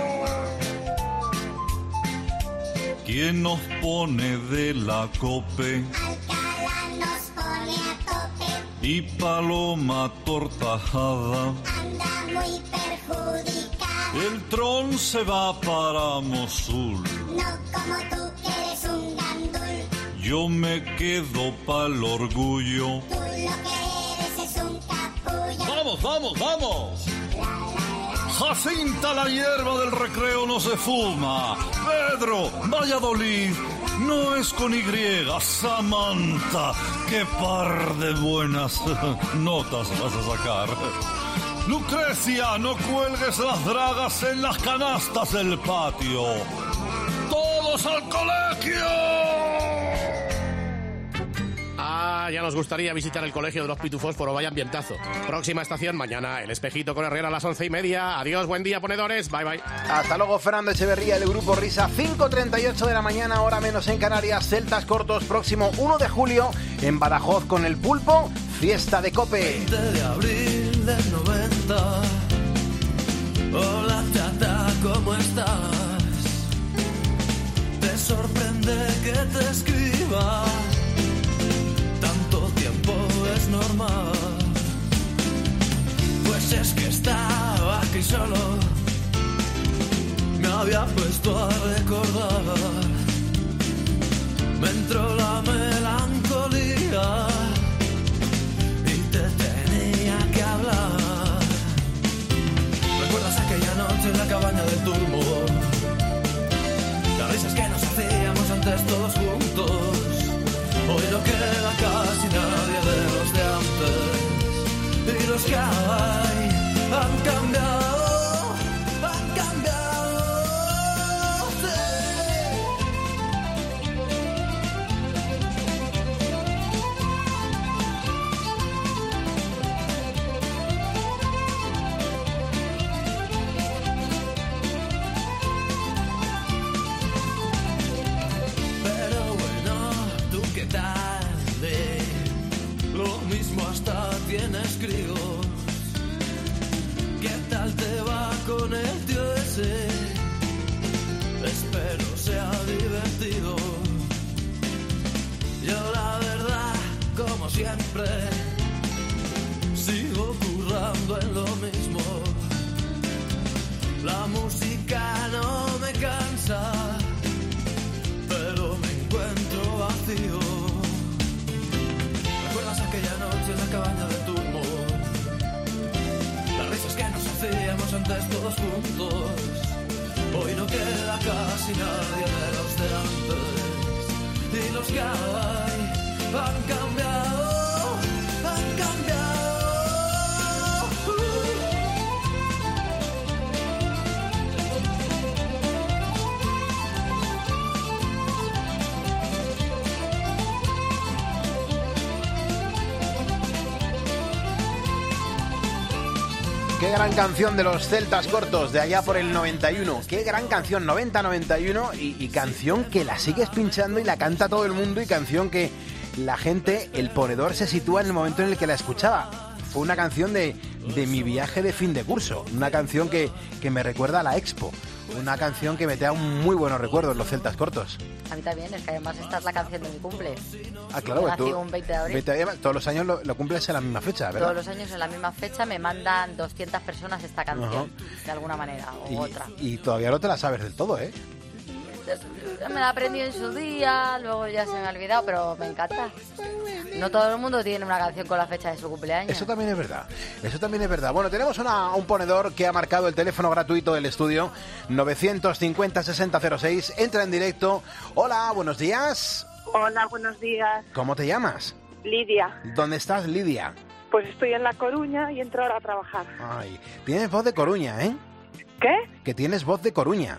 ¿Quién nos pone de la COPE? Alcalá nos pone a tope. Y Paloma Tortajada. Anda muy perjudicada. El tron se va para Mosul. No como tú que eres un gandul. Yo me quedo pa'l orgullo. Tú lo que eres es un capullo. ¡Vamos, vamos, vamos! Jacinta, la hierba del recreo no se fuma. Pedro, Valladolid, no es con Y. Samantha, qué par de buenas notas vas a sacar. Lucrecia, no cuelgues las dragas en las canastas del patio. ¡Todos al colegio! Ah, ya nos gustaría visitar el colegio de los pitufósforos, vaya ambientazo. Próxima estación, mañana, El Espejito con Herrera a las once y media. Adiós, buen día, ponedores, bye bye. Hasta luego, Fernando Echeverría, el Grupo Risa, cinco treinta y ocho de la mañana, hora menos en Canarias, Celtas Cortos, próximo uno de julio, en Badajoz con el Pulpo, fiesta de COPE. veinte de abril del noventa. Hola, tata, ¿cómo estás? Te sorprende que te escriba. Tanto tiempo es normal. Pues es que estaba aquí solo. Me había puesto a recordar. Me entró la melancolía y te tenía que hablar. ¿Recuerdas aquella noche en la cabaña del turbo? Las risas que nos hacíamos antes todos juntos. Hoy no queda casi nadie de los de antes. Y los que hay han cambiado, han cambiado. Pero bueno, ¿tú qué tal? De lo hasta tienes críos. ¿Qué tal te va con el tío ese? Espero sea divertido. Yo la verdad, como siempre, sigo currando en lo mismo. La música no me cansa, pero me encuentro vacío. ¿Recuerdas aquella noche en la cabaña de turno? Las risas que nos hacíamos antes todos juntos. Hoy no queda casi nadie de los de antes. Y los que hay han cambiado, han cambiado. Qué gran canción de los Celtas Cortos de allá por el noventa y uno. Qué gran canción, noventa noventa y uno, y, y canción que la sigues pinchando y la canta todo el mundo, y canción que la gente, el ponedor, se sitúa en el momento en el que la escuchaba. Fue una canción de, de mi viaje de fin de curso, una canción que, que me recuerda a la Expo, una canción que me trae un muy buenos recuerdos, los Celtas Cortos. A mí también, es que además esta es la canción de mi cumple. Ah, claro, Nací tú, un veinte de abril. veinte de abril, todos los años lo, lo cumples en la misma fecha, ¿verdad? Todos los años en la misma fecha me mandan doscientas personas esta canción, de alguna manera u y, otra. y todavía no te la sabes del todo, ¿eh? Me la aprendí en su día, luego ya se me ha olvidado, pero me encanta. No todo el mundo tiene una canción con la fecha de su cumpleaños. Eso también es verdad, eso también es verdad. Bueno, tenemos una, un ponedor que ha marcado el teléfono gratuito del estudio, novecientos cincuenta sesenta cero seis, entra en directo. Hola, buenos días. Hola, buenos días. ¿Cómo te llamas? Lidia. ¿Dónde estás, Lidia? Pues estoy en La Coruña y entro ahora a trabajar. Ay, tienes voz de Coruña, ¿eh? ¿Qué? Que tienes voz de Coruña.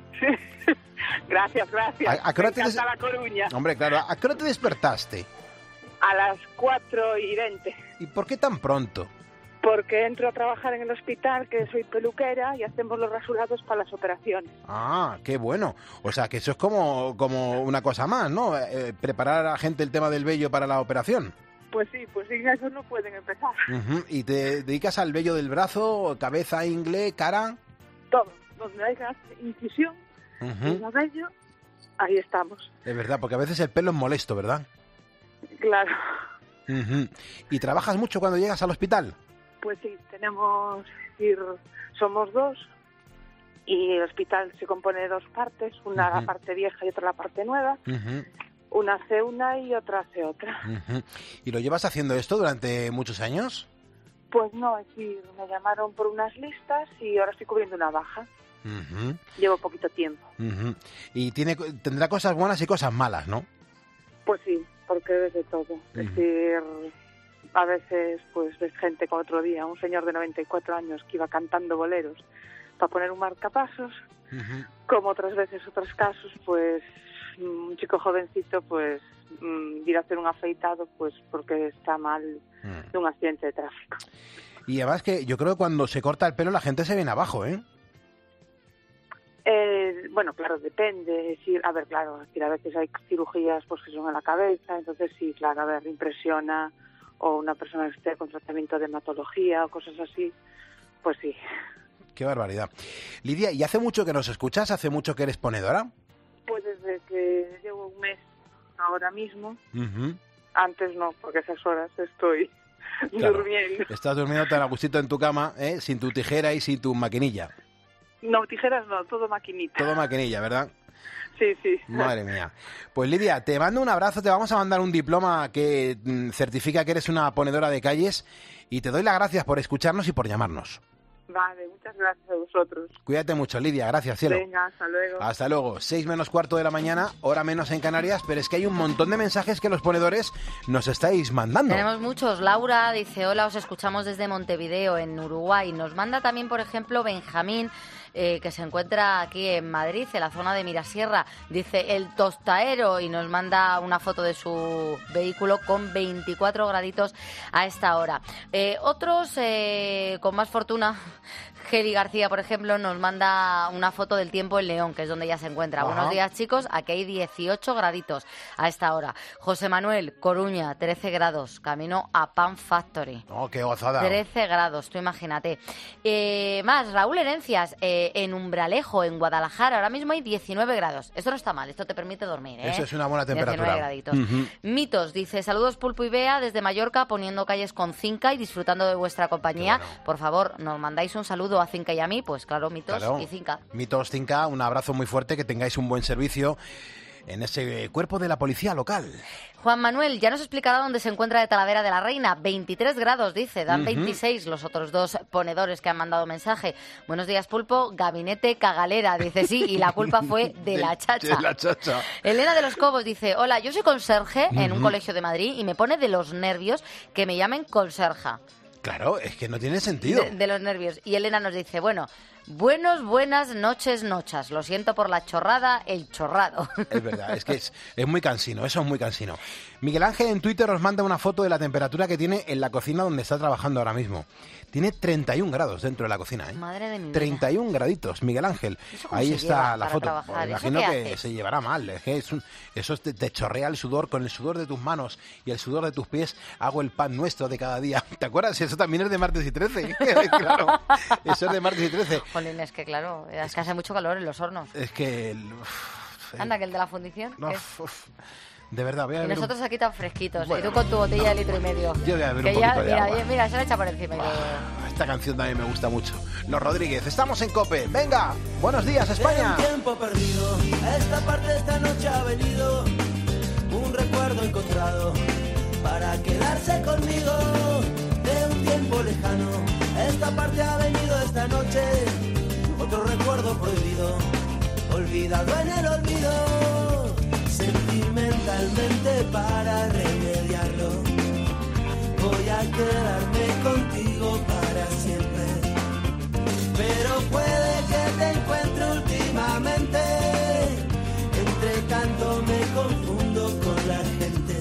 Gracias, gracias. ¿A, a qué hora Me te des- encanta La Coruña. Hombre, claro, ¿a qué hora te despertaste? A las cuatro y veinte. ¿Y por qué tan pronto? Porque entro a trabajar en el hospital, que soy peluquera, y hacemos los rasurados para las operaciones. Ah, qué bueno. O sea, que eso es como, como una cosa más, ¿no? Eh, preparar a la gente el tema del vello para la operación. Pues sí, pues sin eso no pueden empezar. Ujú. ¿Y te dedicas al vello del brazo, cabeza, ingle, cara? Todo. Donde hay incisión, Ujú. el cabello, ahí estamos. Es verdad, porque a veces el pelo es molesto, ¿verdad? Claro. Ujú. ¿Y trabajas mucho cuando llegas al hospital? Pues sí, tenemos ir, somos dos, y el hospital se compone de dos partes, una Ujú. la parte vieja y otra la parte nueva. Ujú, Una hace una y otra hace otra. ujú. ¿Y lo llevas haciendo esto durante muchos años? Pues no, es decir, me llamaron por unas listas y ahora estoy cubriendo una baja. Ujú, Llevo poquito tiempo. ujú. Y tiene, tendrá cosas buenas y cosas malas, ¿no? Pues sí, porque ves de todo. Es decir, a veces pues ves gente como otro día, un señor de noventa y cuatro años que iba cantando boleros para poner un marcapasos, Ujú. como otras veces, otros casos, pues un chico jovencito pues mm, ir a hacer un afeitado pues porque está mal de un accidente de tráfico. Y además que yo creo que cuando se corta el pelo la gente se viene abajo, ¿eh? Eh, bueno, claro, depende. Es decir, a ver, claro, es decir, a veces hay cirugías pues que son en la cabeza, entonces sí, claro, a ver, impresiona, o una persona que esté con tratamiento de hematología o cosas así, pues sí. Qué barbaridad. Lidia, ¿y hace mucho que nos escuchas? ¿Hace mucho que eres ponedora? Pues desde que llevo un mes ahora mismo, Ujú. antes no, porque esas horas estoy Claro. durmiendo. Estás durmiendo tan a gustito en tu cama, ¿eh? Sin tu tijera y sin tu maquinilla. No, tijeras no, todo maquinita. Todo maquinilla, ¿verdad? Sí, sí. Madre mía. Pues Lidia, te mando un abrazo, te vamos a mandar un diploma que mm, certifica que eres una ponedora de calles, y te doy las gracias por escucharnos y por llamarnos. Vale, muchas gracias a vosotros. Cuídate mucho, Lidia. Gracias, cielo. Venga, hasta luego. Hasta luego. Seis menos cuarto de la mañana, hora menos en Canarias, pero es que hay un montón de mensajes que los ponedores nos estáis mandando. Tenemos muchos. Laura dice, hola, os escuchamos desde Montevideo, en Uruguay. Nos manda también, por ejemplo, Benjamín, eh, que se encuentra aquí en Madrid, en la zona de Mirasierra. Dice el tostaero y nos manda una foto de su vehículo con veinticuatro graditos a esta hora. Eh, otros eh, con más fortuna... Geli García, por ejemplo, nos manda una foto del tiempo en León, que es donde ya se encuentra. Ajá. Buenos días, chicos. Aquí hay dieciocho graditos a esta hora. José Manuel, Coruña, trece grados. Camino a Pan Factory. Oh, qué gozada. trece grados, tú imagínate. Eh, más, Raúl Herencias, eh, en Umbralejo, en Guadalajara, ahora mismo hay diecinueve grados. Esto no está mal, esto te permite dormir, ¿eh? Eso es una buena temperatura. diecinueve graditos. Uh-huh. Mitos, dice, saludos Pulpo y Bea desde Mallorca, poniendo calles con Cinca y disfrutando de vuestra compañía. Bueno. Por favor, nos mandáis un saludo a Cinca y a mí, pues claro, Mitos Claro. y Cinca. Mitos, Cinca, un abrazo muy fuerte, que tengáis un buen servicio en ese cuerpo de la policía local. Juan Manuel, ya nos explicará dónde se encuentra de Talavera de la Reina. veintitrés grados, dice. Dan Ujú. veintiséis los otros dos ponedores que han mandado mensaje. Buenos días, Pulpo. Gabinete cagalera, dice sí. Y la culpa fue de la chacha. De la chacha. Elena de los Cobos dice, hola, yo soy conserje en un Ujú. colegio de Madrid y me pone de los nervios que me llamen conserja. Claro, es que no tiene sentido. De, de los nervios. Y Elena nos dice, bueno, buenos, buenas noches, nochas. Lo siento por la chorrada, el chorrado. Es verdad, es que es, es muy cansino, eso es muy cansino. Miguel Ángel en Twitter os manda una foto de la temperatura que tiene en la cocina donde está trabajando ahora mismo. Tiene treinta y un grados dentro de la cocina, ¿eh? Madre de mi vida. treinta y un graditos, Miguel Ángel. cómo Ahí se está lleva la para foto. trabajar? Pues ¿Eso imagino qué que haces? se llevará mal. Es que es un, eso te, te chorrea el sudor, con el sudor de tus manos y el sudor de tus pies hago el pan nuestro de cada día. ¿Te acuerdas? Eso también es de martes y trece. Claro, eso es de martes y trece. Jolín, es que claro, es que hace mucho calor en los hornos. Es que... el- uf, Anda, que el de la fundición. no, ¿qué? uf, de verdad, voy a Y beber un- nosotros aquí tan fresquitos. Bueno. Y tú con tu botella de litro y medio. Yo voy a beber que un ya, poquito de mira, agua. ya- mira, se la echa por encima. y todo. Esta canción también me gusta mucho. Los Rodríguez, estamos en COPE. Venga, buenos días, España. Un tiempo perdido, a esta parte esta noche ha venido un recuerdo encontrado para quedarse conmigo de un tiempo lejano. A esta parte ha venido esta noche otro recuerdo prohibido, olvidado en el olvido, sentimentalmente para remediarlo. Voy a quedarme contigo para siempre, pero puede que te encuentre últimamente. Entre tanto me confundo con la gente.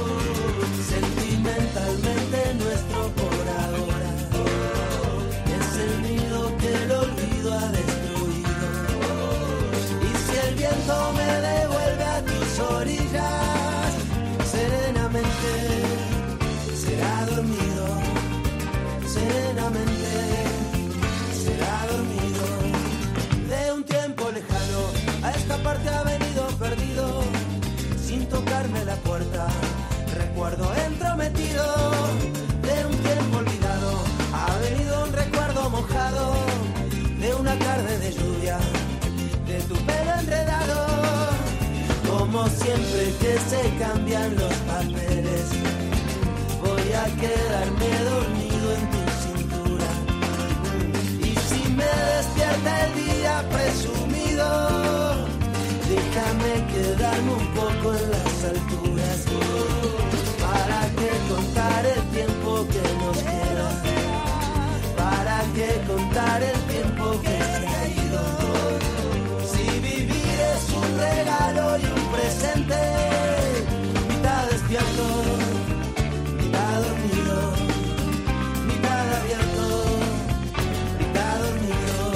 Sentimentalmente nuestro por ahora es el nido que el olvido ha destruido. Y si el viento me devuelve a tus orillas, serenamente será dormido, serenamente será dormido. De un tiempo lejano a esta parte ha venido perdido, sin tocarme la puerta, recuerdo entrometido. De un tiempo olvidado ha venido un recuerdo mojado, de una tarde de lluvia, de tu pelo enredado. Como siempre que se cambian los papeles, voy a quedarme dormido en tu cintura. Y si me despierta el día presumido, déjame quedarme un poco en las alturas. ¿Para qué contar el tiempo que nos queda? ¿Para qué contar el tiempo que se ha ido? Si vivir es un regalo y un presente, mitad despierto, mitad dormido, mitad abierto, mitad dormido.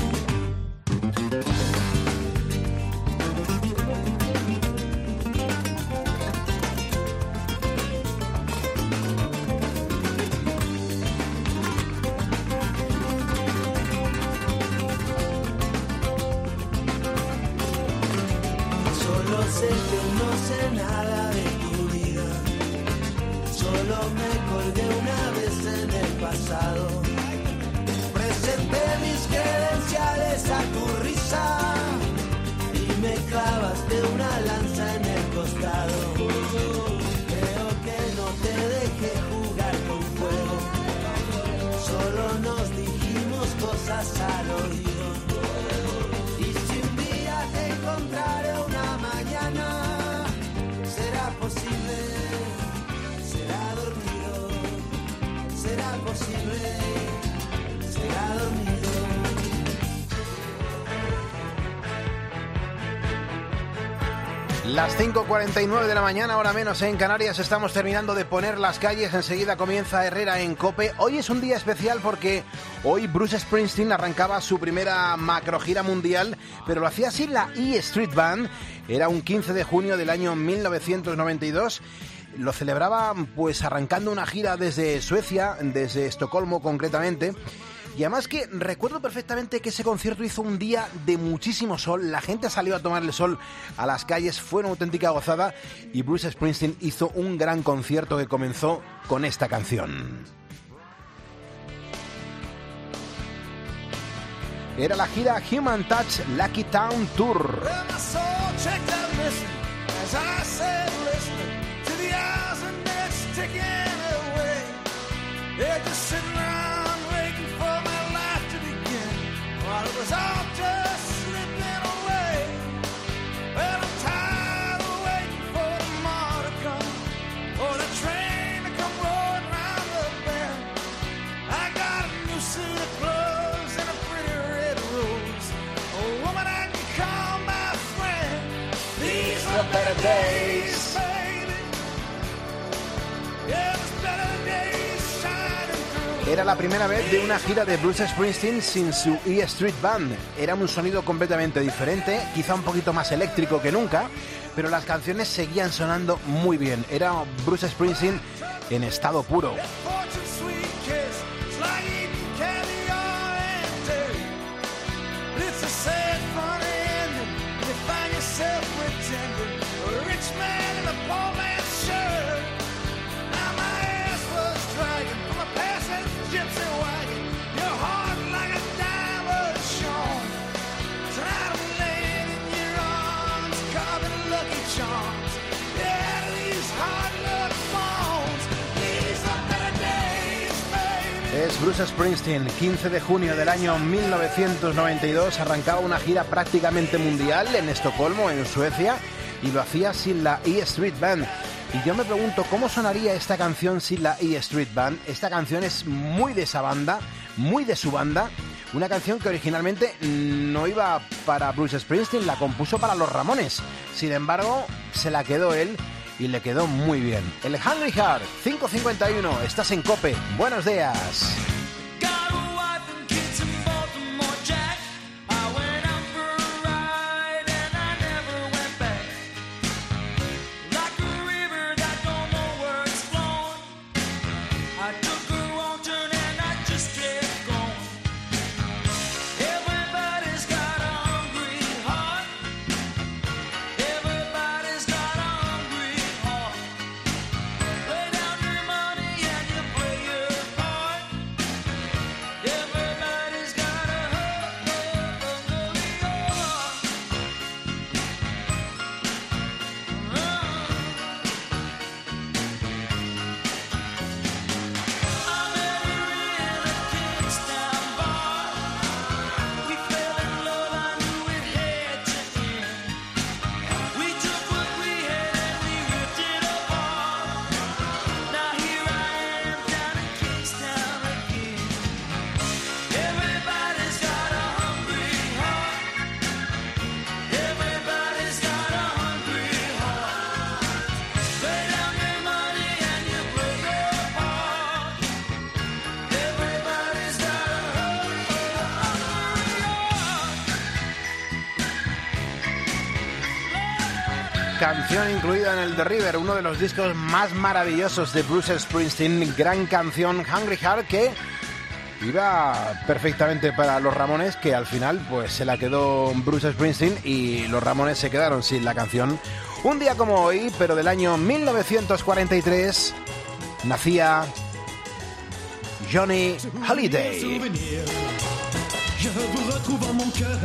Solo sé que no sé nada de tu vida, solo me colgué una vez en el pasado. Presenté mis credenciales a tu risa y me clavaste una lanza en el costado. Creo que no te dejé jugar con fuego, solo nos dijimos cosas al oído. Y si un día te encontraré una mañana, será posible, será dormido, será posible, será dormido. Las cinco cuarenta y nueve de la mañana, hora menos en Canarias, estamos terminando de poner las calles, enseguida comienza Herrera en COPE. Hoy es un día especial porque hoy Bruce Springsteen arrancaba su primera macrogira mundial, pero lo hacía así la E Street Band. Era un quince de junio del año mil novecientos noventa y dos. Lo celebraba pues arrancando una gira desde Suecia, desde Estocolmo concretamente. Y además que recuerdo perfectamente que ese concierto hizo un día de muchísimo sol, la gente salió a tomar el sol a las calles, fue una auténtica gozada y Bruce Springsteen hizo un gran concierto que comenzó con esta canción. Era la gira Human Touch Lucky Town Tour. It was all just slipping away. Well, I'm tired of waiting for tomorrow to come, or the train to come rolling round the bend. I got a new suit of clothes and a pretty red rose, a woman I can call my friend. These are better days, baby. Yeah, there's better days shining through. Era la primera vez de una gira de Bruce Springsteen sin su E Street Band. Era un sonido completamente diferente, quizá un poquito más eléctrico que nunca, pero las canciones seguían sonando muy bien. Era Bruce Springsteen en estado puro. Es Bruce Springsteen, quince de junio del año mil novecientos noventa y dos, arrancaba una gira prácticamente mundial en Estocolmo, en Suecia, y lo hacía sin la E Street Band. Y yo me pregunto, ¿cómo sonaría esta canción sin la E Street Band? Esta canción es muy de esa banda, muy de su banda, una canción que originalmente no iba para Bruce Springsteen, la compuso para los Ramones. Sin embargo, se la quedó él y le quedó muy bien. El Hungry Heart, cinco cincuenta y uno, estás en COPE. Buenos días. Canción incluida en el The River, uno de los discos más maravillosos de Bruce Springsteen. Gran canción, Hungry Heart, que iba perfectamente para los Ramones, que al final pues se la quedó Bruce Springsteen y los Ramones se quedaron sin la canción. Un día como hoy, pero del año mil novecientos cuarenta y tres, nacía Johnny Hallyday. Je vous retrouve en mon cœur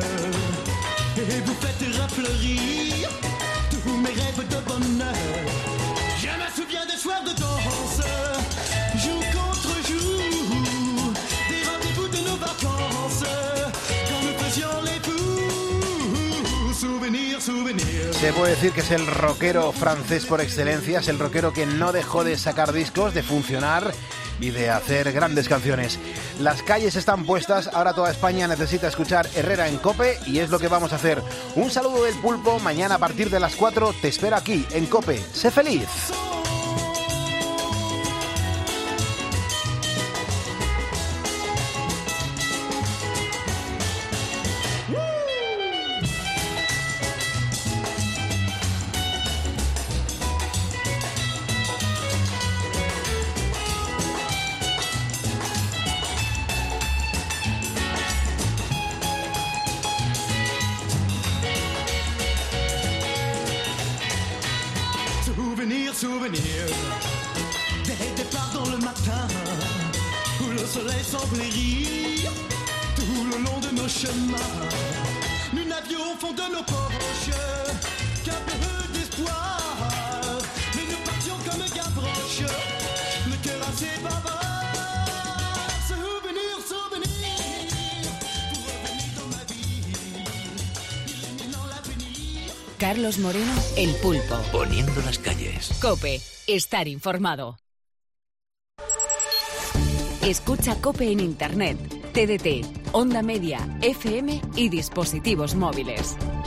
et vous faites refleurir tous mes rêves de bonheur. Je me souviens des soirs de danse, jour contre jour, des rendez-vous de nos vacances, quand nous faisions les fous. Souvenir, souvenir. Se puede decir que es el rockero francés por excelencia, es el rockero que no dejó de sacar discos, de funcionar y de hacer grandes canciones. Las calles están puestas, ahora toda España necesita escuchar Herrera en COPE y es lo que vamos a hacer. Un saludo del Pulpo, mañana a partir de las cuatro te espero aquí en COPE. ¡Sé feliz! Souvenir, souvenir, des départs dans le matin, où le soleil semble rire, tout le long de nos chemins. Nous n'avions au fond de nos poches qu'un peu d'espoir, mais nous partions comme Gavroche, le cœur assez bavard. Souvenir, souvenir, pour revenir dans ma vie, illuminant l'avenir. Carlos Moreno, El Pulpo. Poniendo las calles. COPE, estar informado. Escucha COPE en Internet, T D T, Onda Media, F M y dispositivos móviles.